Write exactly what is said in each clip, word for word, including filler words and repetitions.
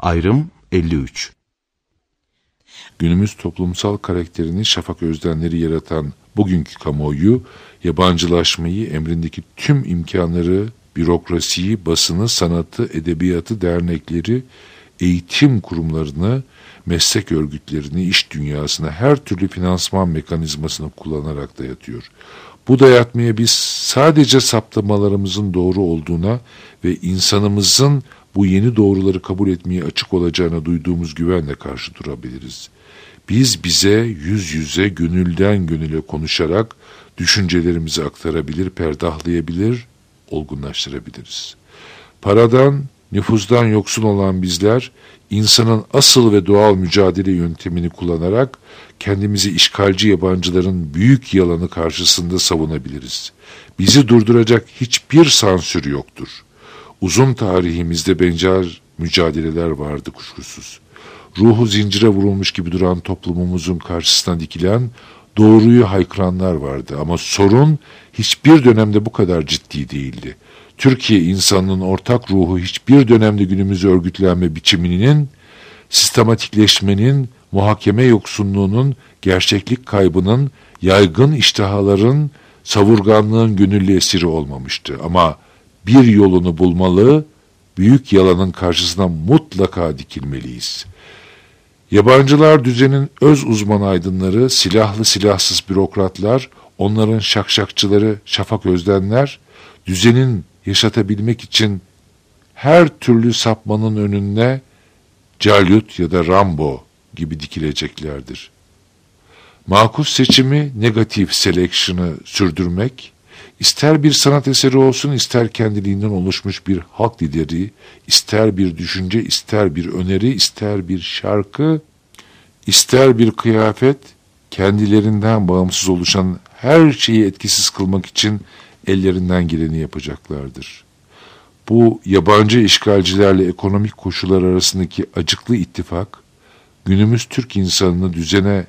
Ayrım elli üç. Günümüz toplumsal karakterini şafak özdenleri yaratan bugünkü kamuoyu, yabancılaşmayı, emrindeki tüm imkanları, bürokrasiyi, basını, sanatı, edebiyatı, dernekleri, eğitim kurumlarını, meslek örgütlerini, iş dünyasına, her türlü finansman mekanizmasını kullanarak dayatıyor. Bu dayatmaya biz sadece saptamalarımızın doğru olduğuna ve insanımızın bu yeni doğruları kabul etmeye açık olacağına duyduğumuz güvenle karşı durabiliriz. Biz bize yüz yüze, gönülden gönüle konuşarak düşüncelerimizi aktarabilir, perdahlayabilir, olgunlaştırabiliriz. Paradan, nüfuzdan yoksun olan bizler, insanın asıl ve doğal mücadele yöntemini kullanarak kendimizi işgalci yabancıların büyük yalanı karşısında savunabiliriz. Bizi durduracak hiçbir sansür yoktur. Uzun tarihimizde benzer mücadeleler vardı kuşkusuz. Ruhu zincire vurulmuş gibi duran toplumumuzun karşısına dikilen, doğruyu haykıranlar vardı. Ama sorun hiçbir dönemde bu kadar ciddi değildi. Türkiye insanının ortak ruhu hiçbir dönemde günümüz örgütlenme biçiminin, sistematikleşmenin, muhakeme yoksunluğunun, gerçeklik kaybının, yaygın iştihaların, savurganlığın gönüllü esiri olmamıştı. Ama bir yolunu bulmalı, büyük yalanın karşısına mutlaka dikilmeliyiz. Yabancılar düzenin öz uzman aydınları, silahlı silahsız bürokratlar, onların şakşakçıları, şafak özdenler, düzenin yaşatabilmek için her türlü sapmanın önüne Calyut ya da Rambo gibi dikileceklerdir. Makus seçimi, negatif selection'ı sürdürmek, ister bir sanat eseri olsun, ister kendiliğinden oluşmuş bir halk lideri, ister bir düşünce, ister bir öneri, ister bir şarkı, ister bir kıyafet, kendilerinden bağımsız oluşan her şeyi etkisiz kılmak için ellerinden geleni yapacaklardır. Bu yabancı işgalcilerle ekonomik koşullar arasındaki acıklı ittifak, günümüz Türk insanını düzene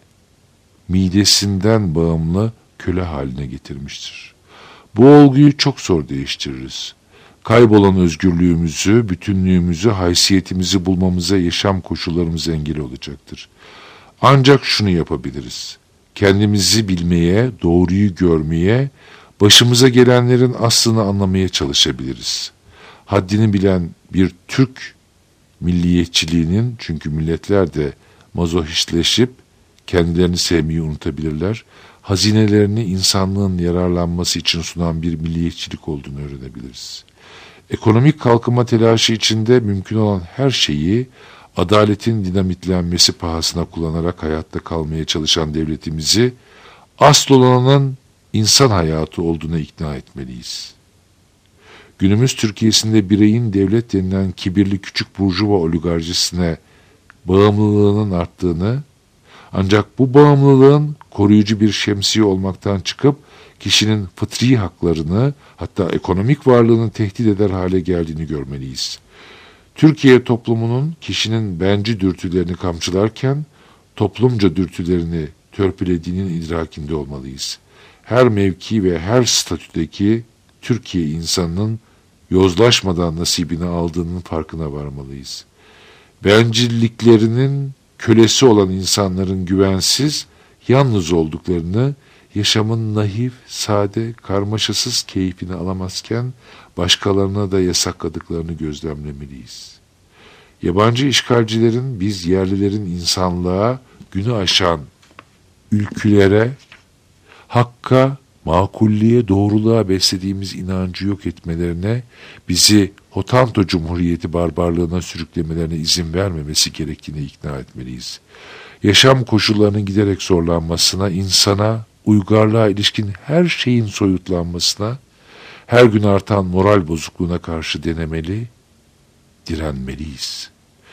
midesinden bağımlı köle haline getirmiştir. Bu olguyu çok zor değiştiririz. Kaybolan özgürlüğümüzü, bütünlüğümüzü, haysiyetimizi bulmamıza yaşam koşullarımız engel olacaktır. Ancak şunu yapabiliriz. Kendimizi bilmeye, doğruyu görmeye, başımıza gelenlerin aslını anlamaya çalışabiliriz. Haddini bilen bir Türk milliyetçiliğinin, çünkü milletler de mazohistleşip kendilerini sevmeyi unutabilirler, hazinelerini insanlığın yararlanması için sunan bir milliyetçilik olduğunu öğrenebiliriz. Ekonomik kalkınma telaşı içinde mümkün olan her şeyi adaletin dinamitlenmesi pahasına kullanarak hayatta kalmaya çalışan devletimizi asıl olanın insan hayatı olduğuna ikna etmeliyiz. Günümüz Türkiye'sinde bireyin devlet denilen kibirli küçük burjuva oligarşisine bağımlılığının arttığını, ancak bu bağımlılığın koruyucu bir şemsiye olmaktan çıkıp kişinin fıtri haklarını, hatta ekonomik varlığını tehdit eder hale geldiğini görmeliyiz. Türkiye toplumunun kişinin bencil dürtülerini kamçılarken toplumca dürtülerini törpülediğinin idrakinde olmalıyız. Her mevki ve her statüdeki Türkiye insanının yozlaşmadan nasibini aldığının farkına varmalıyız. Bencilliklerinin kölesi olan insanların güvensiz, yalnız olduklarını, yaşamın naif, sade, karmaşasız keyfini alamazken başkalarına da yasakladıklarını gözlemlemeliyiz. Yabancı işgalcilerin biz yerlilerin insanlığa, günü aşan ülkülere, hakka, makulliğe, doğruluğa beslediğimiz inancı yok etmelerine, bizi Hotanto Cumhuriyeti barbarlığına sürüklemelerine izin vermemesi gerektiğine ikna etmeliyiz. Yaşam koşullarının giderek zorlanmasına, insana, uygarlığa ilişkin her şeyin soyutlanmasına, her gün artan moral bozukluğuna karşı denemeli, direnmeliyiz.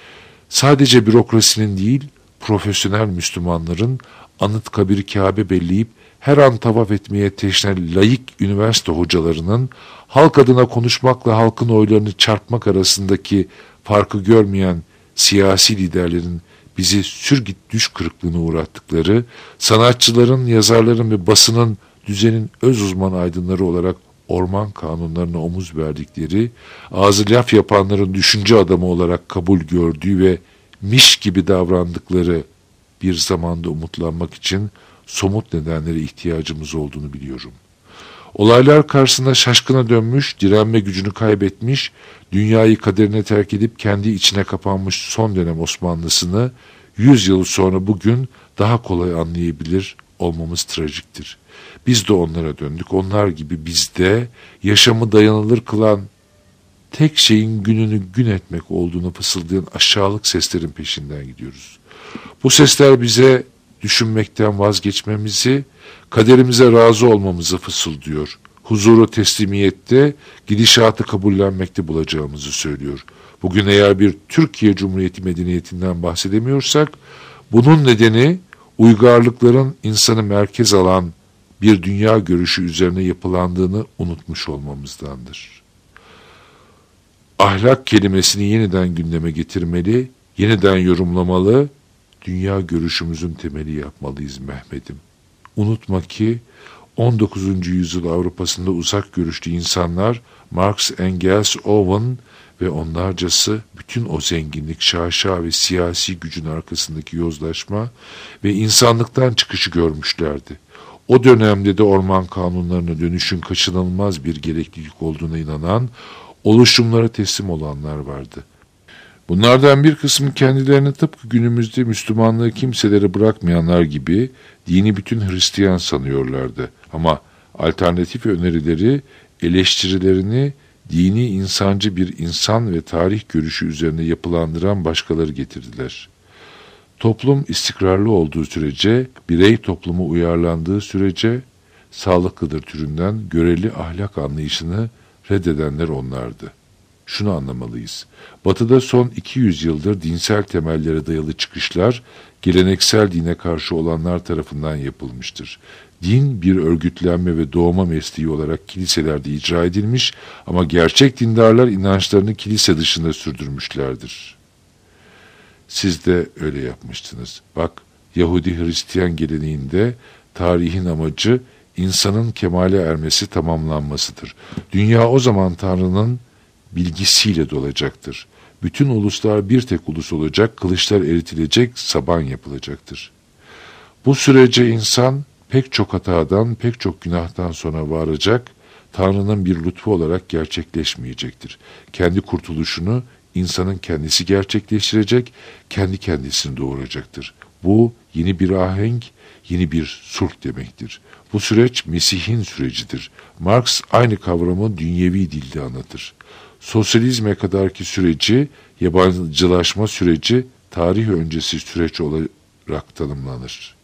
Sadece bürokrasinin değil, profesyonel Müslümanların Anıtkabir Kabe belleyip her an tavaf etmeye teşne laik üniversite hocalarının halk adına konuşmakla halkın oylarını çarpmak arasındaki farkı görmeyen siyasi liderlerin bizi sürgit düş kırıklığına uğrattıkları, sanatçıların, yazarların ve basının düzenin öz uzman aydınları olarak orman kanunlarına omuz verdikleri, ağzı laf yapanların düşünce adamı olarak kabul gördüğü ve miş gibi davrandıkları bir zamanda umutlanmak için somut nedenlere ihtiyacımız olduğunu biliyorum. Olaylar karşısında şaşkına dönmüş, direnme gücünü kaybetmiş, dünyayı kaderine terk edip kendi içine kapanmış son dönem Osmanlısını yüz yıl sonra bugün daha kolay anlayabilir olmamız trajiktir. Biz de onlara döndük. Onlar gibi biz de yaşamı dayanılır kılan tek şeyin gününü gün etmek olduğunu fısıldayan aşağılık seslerin peşinden gidiyoruz. Bu sesler bize düşünmekten vazgeçmemizi, kaderimize razı olmamızı fısıldıyor. Huzuru teslimiyette, gidişatı kabullenmekte bulacağımızı söylüyor. Bugün eğer bir Türkiye Cumhuriyeti medeniyetinden bahsedemiyorsak, bunun nedeni uygarlıkların insanı merkez alan bir dünya görüşü üzerine yapılandığını unutmuş olmamızdandır. Ahlak kelimesini yeniden gündeme getirmeli, yeniden yorumlamalı, dünya görüşümüzün temeli yapmalıyız Mehmet'im. Unutma ki on dokuzuncu yüzyıl Avrupa'sında uzak görüşlü insanlar Marx, Engels, Owen ve onlarcası bütün o zenginlik, şaşa ve siyasi gücün arkasındaki yozlaşma ve insanlıktan çıkışı görmüşlerdi. O dönemde de orman kanunlarına dönüşün kaçınılmaz bir gereklilik olduğuna inanan, oluşumlara teslim olanlar vardı. Bunlardan bir kısmı kendilerini tıpkı günümüzde Müslümanlığı kimselere bırakmayanlar gibi dini bütün Hristiyan sanıyorlardı. Ama alternatif önerileri, eleştirilerini dini insancı bir insan ve tarih görüşü üzerine yapılandıran başkaları getirdiler. Toplum istikrarlı olduğu sürece, birey topluma uyarlandığı sürece sağlıklıdır türünden göreli ahlak anlayışını reddedenler onlardı. Şunu anlamalıyız. Batı'da son iki yüz yıldır dinsel temellere dayalı çıkışlar, geleneksel dine karşı olanlar tarafından yapılmıştır. Din bir örgütlenme ve doğma mesleği olarak kiliselerde icra edilmiş ama gerçek dindarlar inançlarını kilise dışında sürdürmüşlerdir. Siz de öyle yapmıştınız. Bak, Yahudi Hristiyan geleneğinde tarihin amacı insanın kemale ermesi, tamamlanmasıdır. Dünya o zaman Tanrı'nın bilgisiyle dolacaktır. Bütün uluslar bir tek ulus olacak, kılıçlar eritilecek, saban yapılacaktır. Bu sürece insan pek çok hatadan, pek çok günahtan sonra varacak, Tanrı'nın bir lütfu olarak gerçekleşmeyecektir. Kendi kurtuluşunu insanın kendisi gerçekleştirecek, kendi kendisini doğuracaktır. Bu yeni bir ahenk, yeni bir sulh demektir. Bu süreç Mesih'in sürecidir. Marx aynı kavramı dünyevi dilde anlatır. Sosyalizme kadarki süreci, yabancılaşma süreci, tarih öncesi süreç olarak tanımlanır.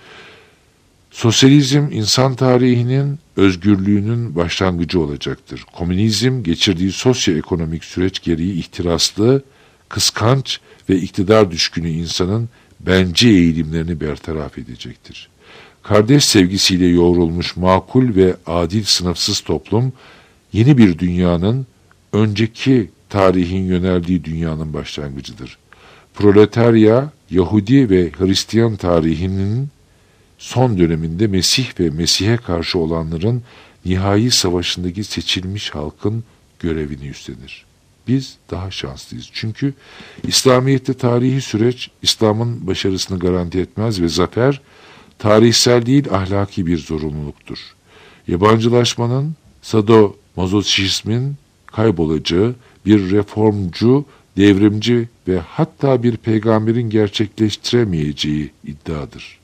Sosyalizm, insan tarihinin özgürlüğünün başlangıcı olacaktır. Komünizm, geçirdiği sosyoekonomik süreç gereği ihtiraslı, kıskanç ve iktidar düşkünü insanın bence eğilimlerini bertaraf edecektir. Kardeş sevgisiyle yoğrulmuş makul ve adil sınıfsız toplum, yeni bir dünyanın, önceki tarihin yöneldiği dünyanın başlangıcıdır. Proletarya, Yahudi ve Hristiyan tarihinin son döneminde Mesih ve Mesih'e karşı olanların nihai savaşındaki seçilmiş halkın görevini üstlenir. Biz daha şanslıyız. Çünkü İslamiyet'te tarihi süreç İslam'ın başarısını garanti etmez ve zafer tarihsel değil ahlaki bir zorunluluktur. Yabancılaşmanın, sadomazoşizmin kaybolacağı, bir reformcu, devrimci ve hatta bir peygamberin gerçekleştiremeyeceği iddiadır.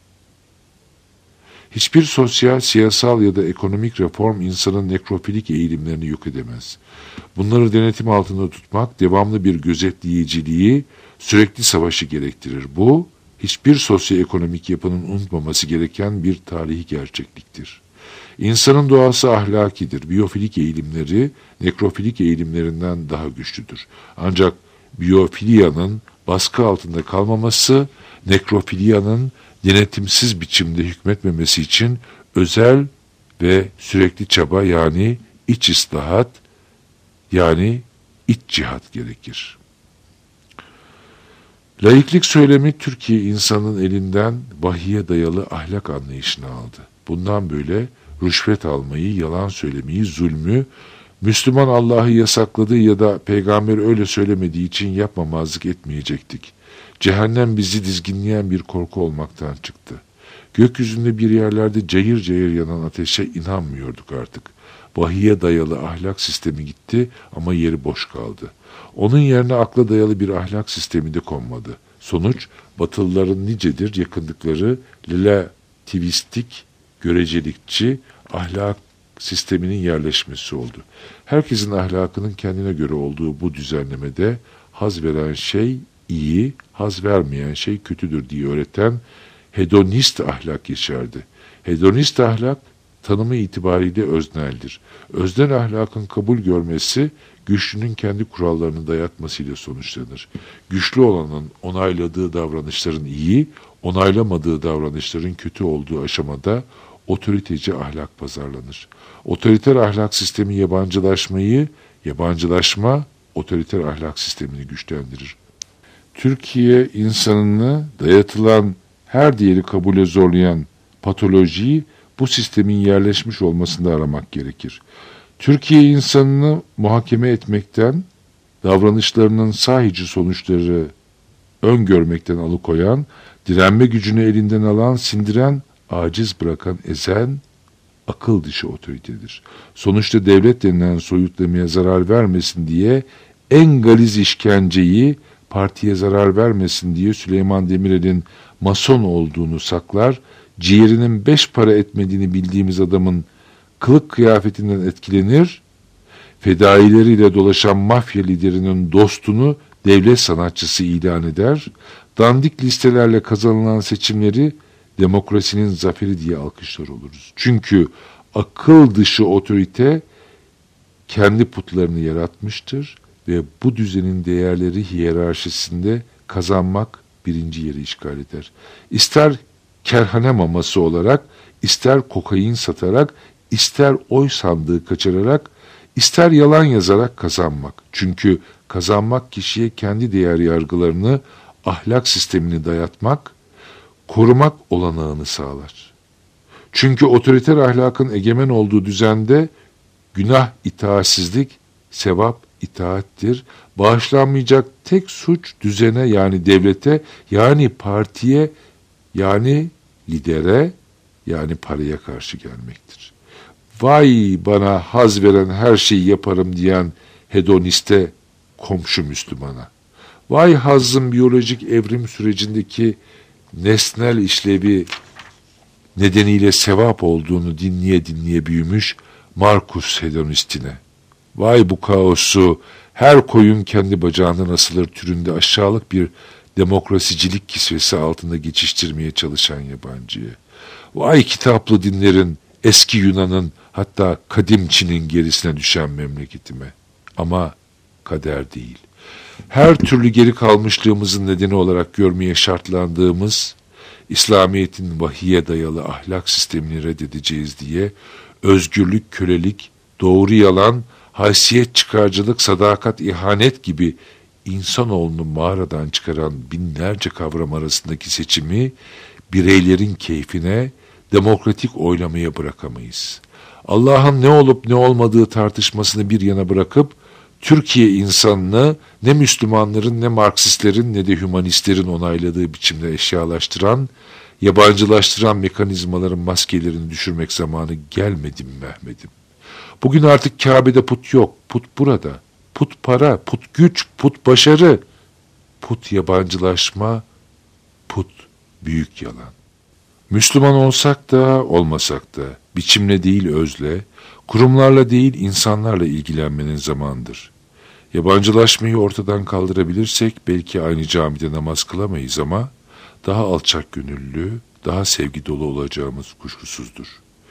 Hiçbir sosyal, siyasal ya da ekonomik reform insanın nekrofilik eğilimlerini yok edemez. Bunları denetim altında tutmak, devamlı bir gözetleyiciliği, sürekli savaşı gerektirir. Bu, hiçbir sosyoekonomik yapının unutmaması gereken bir tarihi gerçekliktir. İnsanın doğası ahlakidir. Biyofilik eğilimleri, nekrofilik eğilimlerinden daha güçlüdür. Ancak biyofiliyanın baskı altında kalmaması, nekrofiliyanın denetimsiz biçimde hükmetmemesi için özel ve sürekli çaba, yani iç islahat, yani iç cihat gerekir. Laiklik söylemi Türkiye insanın elinden vahiye dayalı ahlak anlayışını aldı. Bundan böyle rüşvet almayı, yalan söylemeyi, zulmü, Müslüman Allah'ı yasakladığı ya da peygamber öyle söylemediği için yapmamazlık etmeyecektik. Cehennem bizi dizginleyen bir korku olmaktan çıktı. Gökyüzünde bir yerlerde cayır cayır yanan ateşe inanmıyorduk artık. Vahiye dayalı ahlak sistemi gitti ama yeri boş kaldı. Onun yerine akla dayalı bir ahlak sistemi de konmadı. Sonuç, Batılıların nicedir yakındıkları relativistik, görecelikçi ahlak sisteminin yerleşmesi oldu. Herkesin ahlakının kendine göre olduğu bu düzenlemede haz veren şey iyi, haz vermeyen şey kötüdür diye öğreten hedonist ahlak yeşerdi. Hedonist ahlak tanımı itibariyle özneldir. Öznel ahlakın kabul görmesi güçlünün kendi kurallarını dayatmasıyla sonuçlanır. Güçlü olanın onayladığı davranışların iyi, onaylamadığı davranışların kötü olduğu aşamada otoriteci ahlak pazarlanır. Otoriter ahlak sistemi yabancılaşmayı, yabancılaşma otoriter ahlak sistemini güçlendirir. Türkiye insanını dayatılan her diğeri kabule zorlayan patolojiyi bu sistemin yerleşmiş olmasında aramak gerekir. Türkiye insanını muhakeme etmekten, davranışlarının sahici sonuçları öngörmekten alıkoyan, direnme gücünü elinden alan, sindiren, aciz bırakan, ezen, akıl dışı otoritedir. Sonuçta devlet denilen soyutlamaya zarar vermesin diye en galiz işkenceyi, partiye zarar vermesin diye Süleyman Demirel'in mason olduğunu saklar, ciğerinin beş para etmediğini bildiğimiz adamın kılık kıyafetinden etkilenir, fedaileriyle dolaşan mafya liderinin dostunu devlet sanatçısı ilan eder, dandik listelerle kazanılan seçimleri demokrasinin zaferi diye alkışlar oluruz. Çünkü akıl dışı otorite kendi putlarını yaratmıştır ve bu düzenin değerleri hiyerarşisinde kazanmak birinci yeri işgal eder. İster kerhane maması olarak, ister kokain satarak, ister oy sandığı kaçırarak, ister yalan yazarak kazanmak. Çünkü kazanmak kişiye kendi değer yargılarını, ahlak sistemini dayatmak, korumak olanağını sağlar. Çünkü otoriter ahlakın egemen olduğu düzende günah itaatsizlik, sevap itaattir. Bağışlanmayacak tek suç düzene yani devlete, yani partiye, yani lidere, yani paraya karşı gelmektir. Vay bana haz veren her şeyi yaparım diyen hedoniste, komşu Müslümana. Vay hazzın biyolojik evrim sürecindeki nesnel işlevi nedeniyle sevap olduğunu dinleye dinleye büyümüş Markus hedonistine. Vay bu kaosu, her koyun kendi bacağından asılır türünde aşağılık bir demokrasicilik kisvesi altında geçiştirmeye çalışan yabancıya. Vay kitaplı dinlerin, eski Yunan'ın, hatta kadim Çin'in gerisine düşen memleketime. Ama kader değil. Her türlü geri kalmışlığımızın nedeni olarak görmeye şartlandığımız, İslamiyet'in vahiye dayalı ahlak sistemini reddedeceğiz diye, özgürlük, kölelik, doğru yalan, haysiyet çıkarcılık, sadakat, ihanet gibi insanoğlunu mağaradan çıkaran binlerce kavram arasındaki seçimi bireylerin keyfine, demokratik oylamaya bırakamayız. Allah'ın ne olup ne olmadığı tartışmasını bir yana bırakıp, Türkiye insanını ne Müslümanların ne Marksistlerin ne de hümanistlerin onayladığı biçimde eşyalaştıran, yabancılaştıran mekanizmaların maskelerini düşürmek zamanı gelmedi mi Mehmet'im? Bugün artık Kabe'de put yok, put burada. Put para, put güç, put başarı, put yabancılaşma, put büyük yalan. Müslüman olsak da olmasak da biçimle değil özle, kurumlarla değil insanlarla ilgilenmenin zamandır. Yabancılaşmayı ortadan kaldırabilirsek belki aynı camide namaz kılamayız ama daha alçak gönüllü, daha sevgi dolu olacağımız kuşkusuzdur.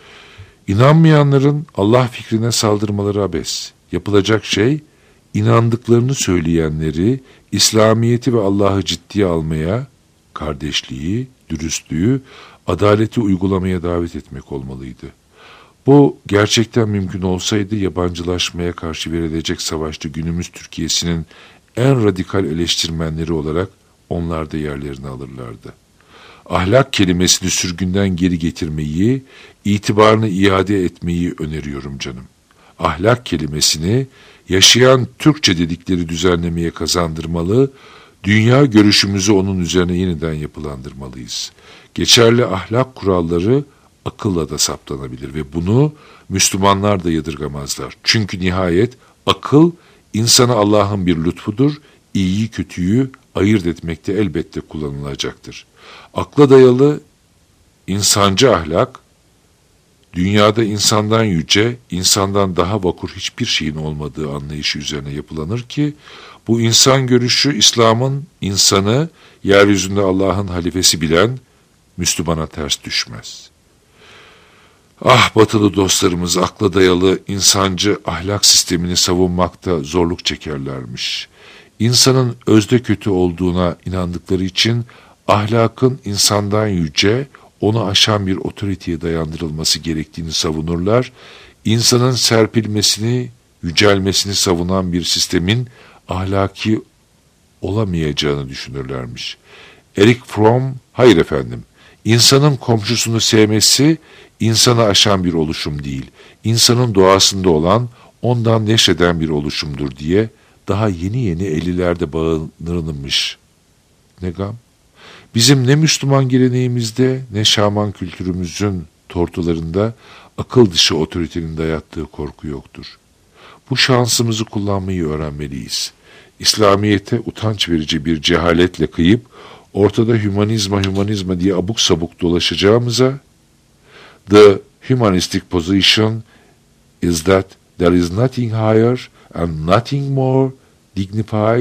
İnanmayanların Allah fikrine saldırmaları abes. Yapılacak şey, inandıklarını söyleyenleri, İslamiyet'i ve Allah'ı ciddiye almaya, kardeşliği, dürüstlüğü, adaleti uygulamaya davet etmek olmalıydı. Bu gerçekten mümkün olsaydı yabancılaşmaya karşı verilecek savaşta günümüz Türkiye'sinin en radikal eleştirmenleri olarak onlar da yerlerini alırlardı. Ahlak kelimesini sürgünden geri getirmeyi, itibarını iade etmeyi öneriyorum canım. Ahlak kelimesini yaşayan Türkçe dedikleri düzenlemeye kazandırmalı, dünya görüşümüzü onun üzerine yeniden yapılandırmalıyız. Geçerli ahlak kuralları akılla da saptanabilir ve bunu Müslümanlar da yadırgamazlar. Çünkü nihayet akıl insana Allah'ın bir lütfudur, iyiyi kötüyü ayırt etmekte elbette kullanılacaktır. Akla dayalı insancı ahlak, dünyada insandan yüce, insandan daha vakur hiçbir şeyin olmadığı anlayışı üzerine yapılanır ki, bu insan görüşü İslam'ın insanı, yeryüzünde Allah'ın halifesi bilen Müslümana ters düşmez. Ah batılı dostlarımız akla dayalı insancı ahlak sistemini savunmakta zorluk çekerlermiş. İnsanın özde kötü olduğuna inandıkları için ahlakın insandan yüce, onu aşan bir otoriteye dayandırılması gerektiğini savunurlar. İnsanın serpilmesini, yücelmesini savunan bir sistemin ahlaki olamayacağını düşünürlermiş. Erich Fromm, hayır efendim, insanın komşusunu sevmesi, insanı aşan bir oluşum değil, insanın doğasında olan, ondan neşreden bir oluşumdur diye daha yeni yeni ellilerde bağlanırmış. Ne gam? Bizim ne Müslüman geleneğimizde ne Şaman kültürümüzün tortularında akıl dışı otoritenin dayattığı korku yoktur. Bu şansımızı kullanmayı öğrenmeliyiz. İslamiyete utanç verici bir cehaletle kıyıp ortada hümanizma hümanizma diye abuk sabuk dolaşacağımıza, the humanistic position is that there is nothing higher and nothing more dignified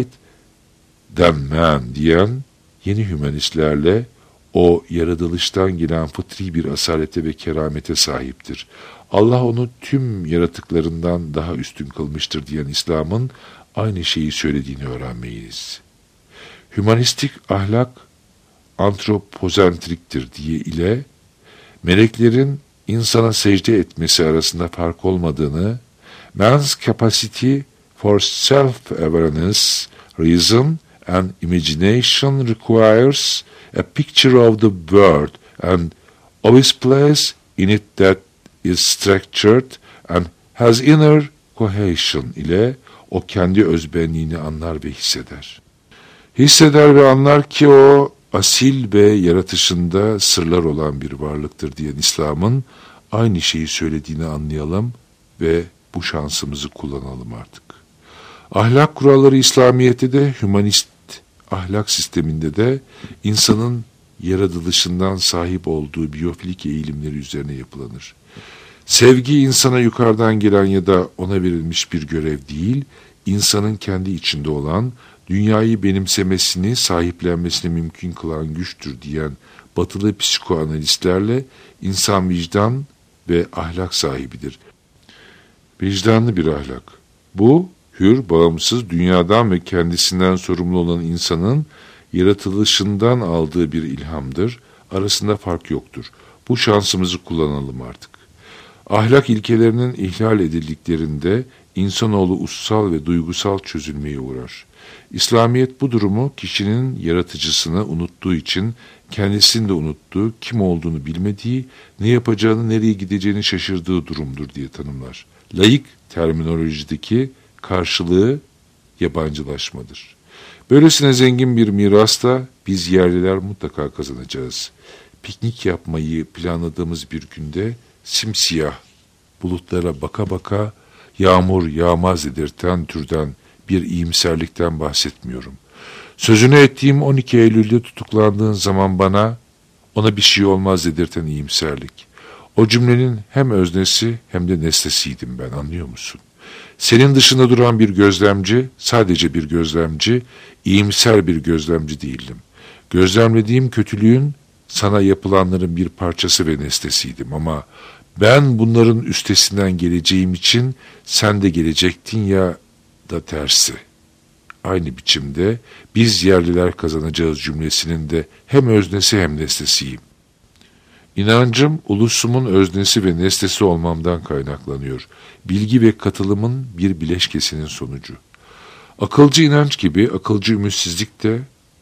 than man diyen yeni hümanistlerle o yaratılıştan gelen fıtri bir asalete ve keramete sahiptir. Allah onu tüm yaratıklarından daha üstün kılmıştır diyen İslam'ın aynı şeyi söylediğini öğrenmeliyiz. Hümanistik ahlak antropozentriktir diye ile meleklerin insana secde etmesi arasında fark olmadığını, man's capacity for self-awareness, reason and imagination requires a picture of the world and of its place in it that is structured and has inner cohesion ile o kendi özbenliğini anlar ve hisseder. Hisseder ve anlar ki o asil ve yaratışında sırlar olan bir varlıktır diyen İslam'ın aynı şeyi söylediğini anlayalım ve bu şansımızı kullanalım artık. Ahlak kuralları İslamiyet'te de hümanist ahlak sisteminde de insanın yaratılışından sahip olduğu biyofilik eğilimleri üzerine yapılanır. Sevgi insana yukarıdan gelen ya da ona verilmiş bir görev değil, insanın kendi içinde olan, dünyayı benimsemesini, sahiplenmesini mümkün kılan güçtür diyen batılı psikoanalistlerle insan vicdan ve ahlak sahibidir. Vicdanlı bir ahlak. Bu, hür, bağımsız, dünyadan ve kendisinden sorumlu olan insanın yaratılışından aldığı bir ilhamdır. Arasında fark yoktur. Bu şansımızı kullanalım artık. Ahlak ilkelerinin ihlal edildiklerinde insanoğlu ussal ve duygusal çözülmeye uğrar. İslamiyet bu durumu kişinin yaratıcısını unuttuğu için kendisini de unuttuğu, kim olduğunu bilmediği, ne yapacağını, nereye gideceğini şaşırdığı durumdur diye tanımlar. Laik terminolojideki karşılığı yabancılaşmadır. Böylesine zengin bir mirasta biz yerliler mutlaka kazanacağız. Piknik yapmayı planladığımız bir günde simsiyah bulutlara baka baka yağmur yağmaz dedirten türden bir iyimserlikten bahsetmiyorum. Sözünü ettiğim on iki Eylül'de tutuklandığın zaman bana ona bir şey olmaz dedirten iyimserlik. O cümlenin hem öznesi hem de nesnesiydim ben, anlıyor musun? Senin dışında duran bir gözlemci, sadece bir gözlemci, iyimser bir gözlemci değildim. Gözlemlediğim kötülüğün sana yapılanların bir parçası ve nesnesiydim ama ben bunların üstesinden geleceğim için sen de gelecektin ya da tersi. Aynı biçimde biz yerliler kazanacağız cümlesinin de hem öznesi hem nesnesiyim. İnancım ulusumun öznesi ve nesnesi olmamdan kaynaklanıyor. Bilgi ve katılımın bir bileşkesinin sonucu. Akılcı inanç gibi akılcı ümitsizlik de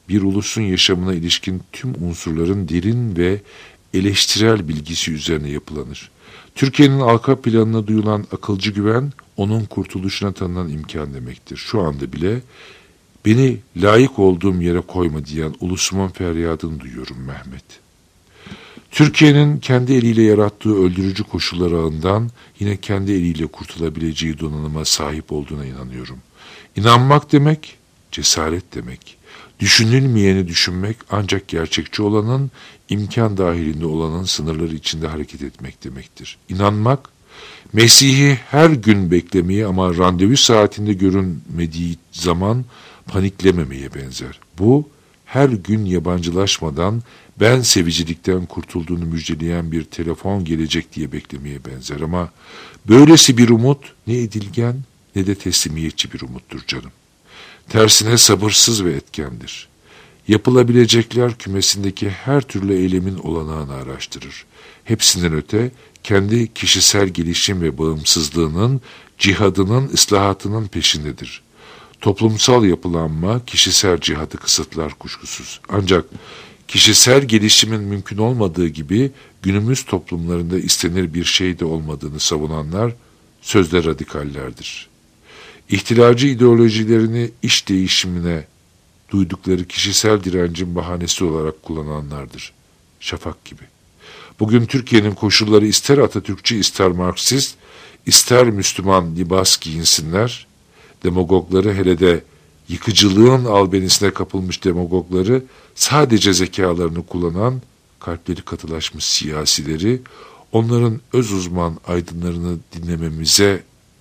bir ulusun yaşamına ilişkin tüm unsurların derin ve eleştirel bilgisi üzerine yapılanır. Türkiye'nin arka planına duyulan akılcı güven, onun kurtuluşuna tanınan imkan demektir. Şu anda bile beni layık olduğum yere koyma diyen ulusumun feryadını duyuyorum Mehmet. Türkiye'nin kendi eliyle yarattığı öldürücü koşullar ağından yine kendi eliyle kurtulabileceği donanıma sahip olduğuna inanıyorum. İnanmak demek, cesaret demek. Düşünülmeyeni düşünmek ancak gerçekçi olanın, imkan dahilinde olanın sınırları içinde hareket etmek demektir. İnanmak, Mesih'i her gün beklemeyi ama randevu saatinde görünmediği zaman paniklememeye benzer. Bu, her gün yabancılaşmadan, ben sevicilikten kurtulduğunu müjdeleyen bir telefon gelecek diye beklemeye benzer. Ama böylesi bir umut ne edilgen ne de teslimiyetçi bir umuttur canım. Tersine sabırsız ve etkendir. Yapılabilecekler kümesindeki her türlü eylemin olanağını araştırır. Hepsinden öte kendi kişisel gelişim ve bağımsızlığının, cihadının, ıslahatının peşindedir. Toplumsal yapılanma kişisel cihadı kısıtlar kuşkusuz. Ancak kişisel gelişimin mümkün olmadığı gibi günümüz toplumlarında istenir bir şey de olmadığını savunanlar sözde radikallerdir. İhtilalci ideolojilerini iş değişimine duydukları kişisel direncin bahanesi olarak kullananlardır. Şafak gibi. Bugün Türkiye'nin koşulları ister Atatürkçü, ister Marksist, ister Müslüman libas giyinsinler, demagogları, hele de yıkıcılığın albenisine kapılmış demagogları, sadece zekalarını kullanan, kalpleri katılaşmış siyasileri, onların öz uzman aydınlarını dinlememize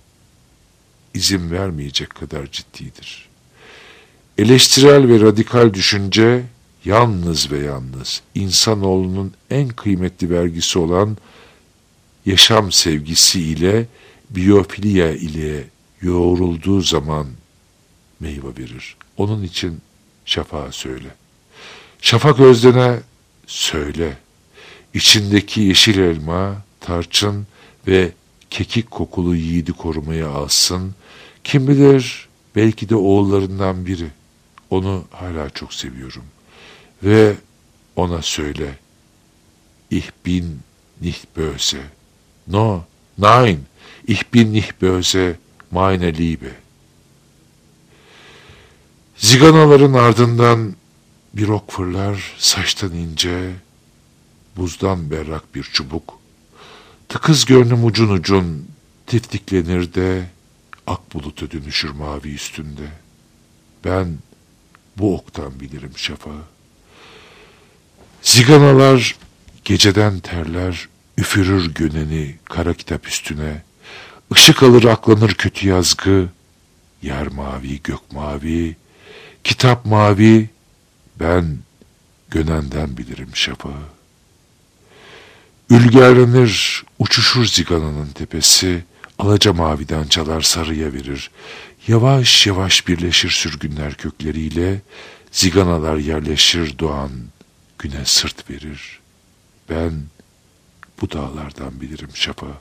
izin vermeyecek kadar ciddidir. Eleştirel ve radikal düşünce, yalnız ve yalnız insanoğlunun en kıymetli vergisi olan yaşam sevgisi ile biyofilya ile yoğrulduğu zaman meyve verir. Onun için şafağa söyle. Şafak Özden'e söyle. İçindeki yeşil elma, tarçın ve kekik kokulu yiğidi korumaya alsın. Kim bilir belki de oğullarından biri. Onu hala çok seviyorum. Ve ona söyle. Ich bin nicht böse. No, nein, ich bin nicht böse, meine Liebe. Ziganaların ardından bir ok fırlar, saçtan ince, buzdan berrak bir çubuk. Tıkız gönlüm ucun ucun tiftiklenir de ak buluta dönüşür mavi üstünde. Ben bu oktan bilirim şafağı. Ziganalar geceden terler, üfürür göneni kara kitap üstüne. Işık alır aklanır kötü yazgı, yer mavi gök mavi, kitap mavi, ben gönenden bilirim şafağı. Ülgerlenir, uçuşur zigananın tepesi, alaca maviden çalar sarıya verir. Yavaş yavaş birleşir sürgünler kökleriyle, ziganalar yerleşir doğan güne sırt verir. Ben bu dağlardan bilirim şafağı.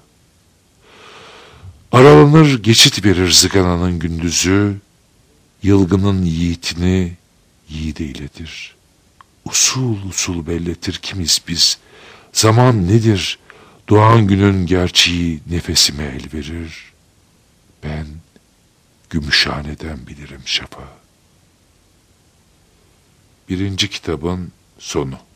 Aralanır geçit verir zigananın gündüzü, yılgının yiğitini yiğide iletir. Usul usul belletir kimiz biz, zaman nedir, doğan günün gerçeği nefesime el verir. Ben Gümüşhane'den bilirim şafağı. Birinci kitabın sonu.